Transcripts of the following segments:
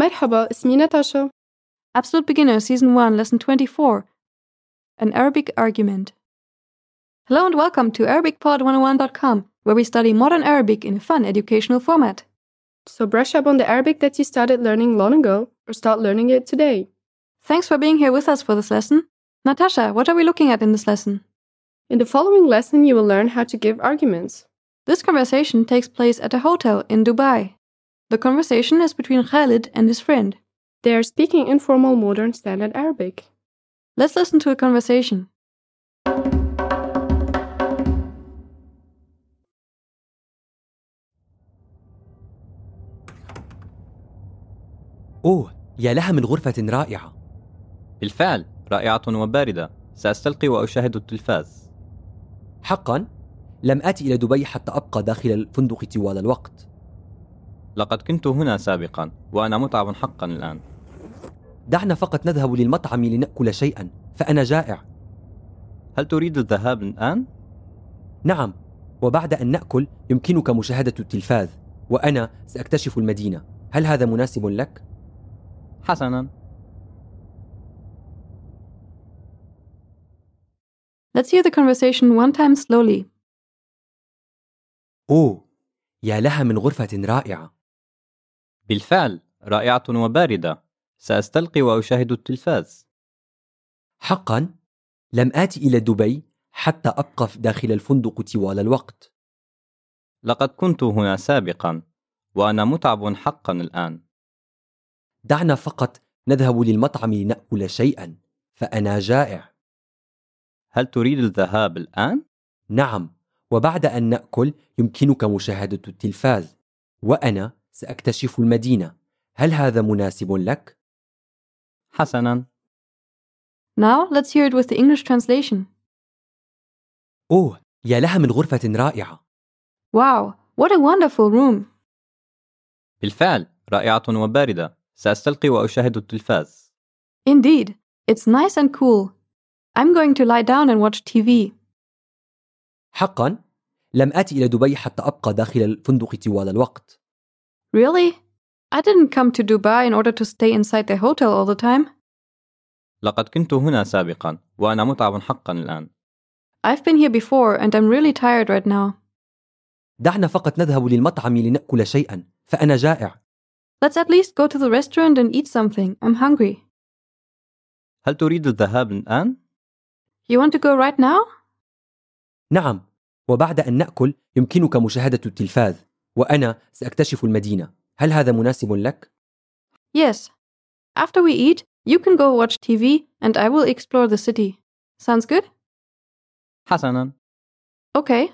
مرحبا، اسمي ناتاشا. Absolute Beginner, Season 1, Lesson 24. An Arabic Argument. Hello and welcome to ArabicPod101.com, where we study modern Arabic in a fun educational format. So brush up on the Arabic that you started learning long ago, or start learning it today. Thanks for being here with us for this lesson. Natasha, what are we looking at in this lesson? In the following lesson, you will learn how to give arguments. This conversation takes place at a hotel in Dubai. The conversation is between Khalid and his friend. They are speaking informal modern standard Arabic. Let's listen to a conversation. أوه، يا لها من غرفة رائعة. بالفعل، رائعة وباردة. سأستلقي وأشاهد التلفاز. حقاً؟ لم آتي إلى دبي حتى أبقى داخل الفندق طوال الوقت. لقد كنت هنا سابقاً، وأنا متعب حقاً الآن. دعنا فقط نذهب للمطعم لنأكل شيئاً، فأنا جائع. هل تريد الذهاب الآن؟ نعم، وبعد أن نأكل يمكنك مشاهدة التلفاز، وأنا سأكتشف المدينة. هل هذا مناسب لك؟ حسناً. Let's hear the conversation one time slowly. أوه، يا لها من غرفة رائعة. بالفعل، رائعة وباردة. سأستلقي وأشاهد التلفاز. حقاً؟ لم آتي إلى دبي حتى أبقى داخل الفندق طوال الوقت. لقد كنت هنا سابقاً، وأنا متعب حقاً الآن. دعنا فقط نذهب للمطعم لنأكل شيئاً، فأنا جائع. هل تريد الذهاب الآن؟ نعم، وبعد أن نأكل يمكنك مشاهدة التلفاز، وأنا سأكتشف المدينة. هل هذا مناسب لك؟ حسناً. Now let's hear it with the English translation. أوه، يا لها من غرفة رائعة. Wow, what a wonderful room. بالفعل، رائعة وباردة. سأستلقي وأشاهد التلفاز. Indeed, it's nice and cool. I'm going to lie down and watch TV. حقاً؟ لم آتي إلى دبي حتى أبقى داخل الفندق طوال الوقت. Really? I didn't come to Dubai in order to stay inside the hotel all the time. لقد كنت هنا سابقاً، وأنا متعب حقاً الآن. I've been here before and I'm really tired right now. دعنا فقط نذهب للمطعم لنأكل شيئاً، فأنا جائع. Let's at least go to the restaurant and eat something. I'm hungry. هل تريد الذهاب الآن؟ You want to go right now? نعم، وبعد أن نأكل يمكنك مشاهدة التلفاز، وأنا سأكتشف المدينة. هل هذا مناسب لك؟ Yes. After we eat, you can go watch TV and I will explore the city. Sounds good? حسناً. Okay.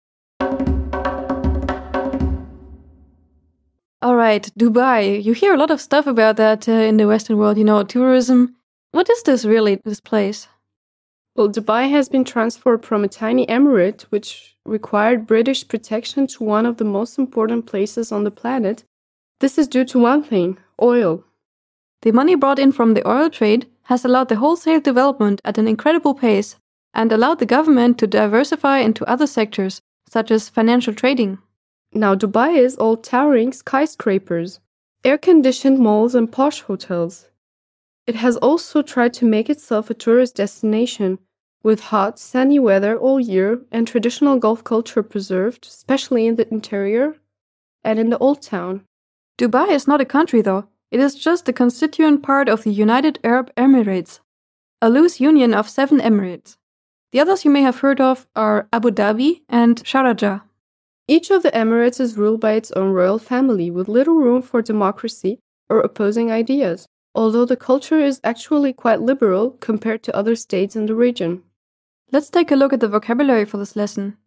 Alright, Dubai. You hear a lot of stuff about that in the Western world, tourism. What is this really, this place? Well, Dubai has been transferred from a tiny emirate, which required British protection, to one of the most important places on the planet. This is due to one thing: oil. The money brought in from the oil trade has allowed the wholesale development at an incredible pace and allowed the government to diversify into other sectors, such as financial trading. Now Dubai is all towering skyscrapers, air-conditioned malls and posh hotels. It has also tried to make itself a tourist destination, with hot, sunny weather all year and traditional Gulf culture preserved, especially in the interior and in the Old Town. Dubai is not a country, though. It is just a constituent part of the United Arab Emirates, a loose union of 7 emirates. The others you may have heard of are Abu Dhabi and Sharjah. Each of the emirates is ruled by its own royal family, with little room for democracy or opposing ideas, although the culture is actually quite liberal compared to other states in the region. Let's take a look at the vocabulary for this lesson.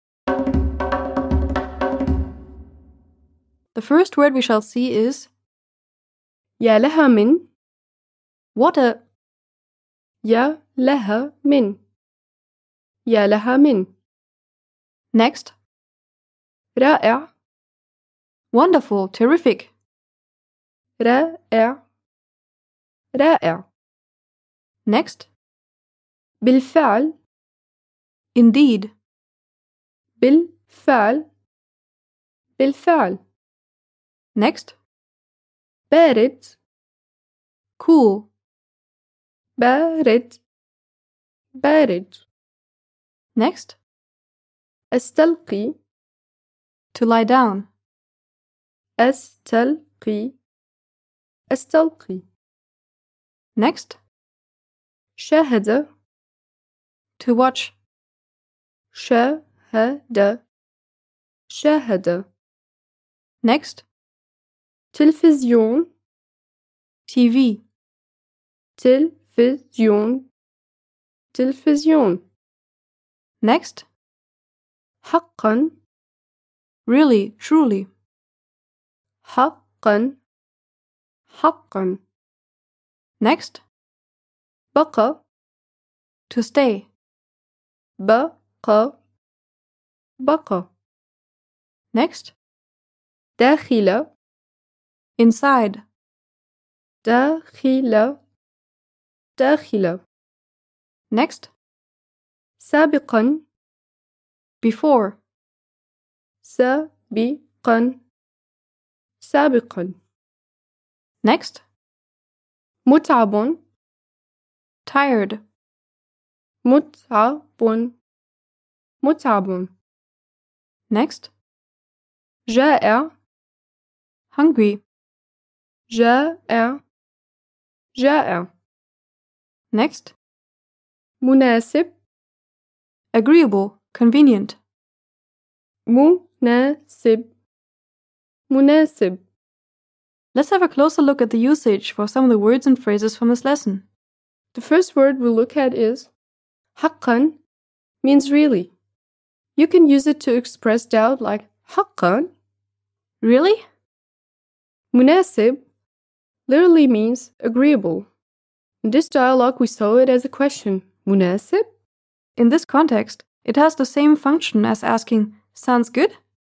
The first word we shall see is يا لها من. what a. يا لها من. يا لها من. Next, رائع. wonderful, terrific. رائع. رائع. Next, بالفعل. indeed. بالفعل. بالفعل. Next, بارد. cool, بارد بارد. next, أستلقي to lie down, أستلقي أستلقي. next, شاهد to watch, شاهد شاهد. next, تلفزيون TV, تلفزيون تلفزيون. next, حقا really, truly, حقا حقا. next, بقى to stay, بقى بقى. next, داخل inside, داخل داخل. next, سابقا before, سابقا سابقا. next, متعب tired, متعب متعب. next, جائع hungry, جائع جائع. next, مناسب agreeable, convenient, مناسب مناسب. let's have a closer look at the usage for some of the words and phrases from this lesson. The first word we'll look at is حقا, means really. You can use it to express doubt like حقا. Really? مناسب literally means agreeable. In this dialogue we saw it as a question. مناسب? In this context, it has the same function as asking, sounds good?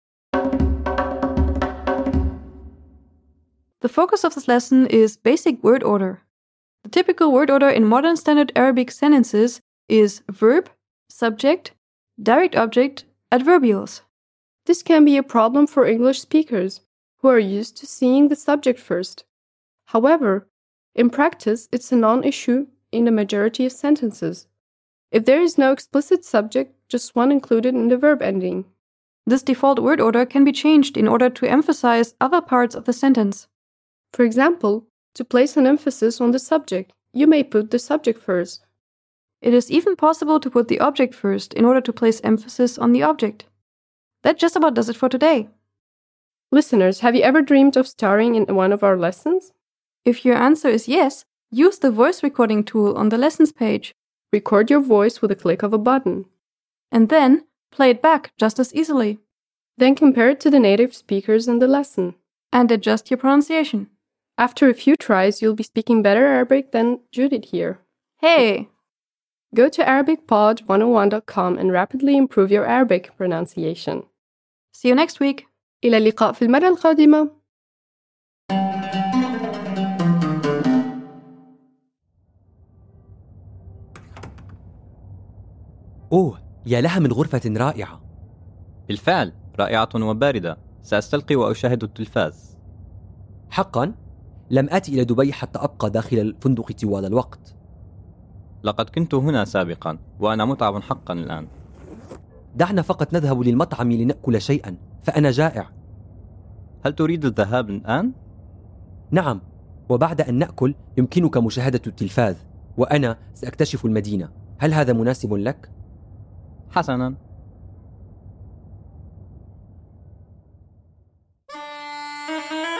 The focus of this lesson is basic word order. The typical word order in modern standard Arabic sentences is verb, subject, direct object, adverbials. This can be a problem for English speakers who are used to seeing the subject first. However, in practice, it's a non-issue in the majority of sentences. If there is no explicit subject, just one included in the verb ending. This default word order can be changed in order to emphasize other parts of the sentence. For example, to place an emphasis on the subject, you may put the subject first. It is even possible to put the object first in order to place emphasis on the object. That just about does it for today. Listeners, have you ever dreamed of starring in one of our lessons? If your answer is yes, use the voice recording tool on the lessons page. Record your voice with a click of a button. And then play it back just as easily. Then compare it to the native speakers in the lesson. And adjust your pronunciation. After a few tries, you'll be speaking better Arabic than Judith here. Hey! Go to ArabicPod101.com and rapidly improve your Arabic pronunciation. See you next week. إلى اللقاء في المرة القادمة. أوه، يا لها من غرفة رائعة. بالفعل رائعة وباردة. سأستلقي وأشاهد التلفاز. حقا؟ لم آتي إلى دبي حتى أبقى داخل الفندق طوال الوقت. لقد كنت هنا سابقا وأنا متعب حقا الآن. دعنا فقط نذهب للمطعم لنأكل شيئا، فأنا جائع. هل تريد الذهاب الآن؟ نعم، وبعد أن نأكل يمكنك مشاهدة التلفاز، وأنا سأكتشف المدينة. هل هذا مناسب لك؟ حسنا.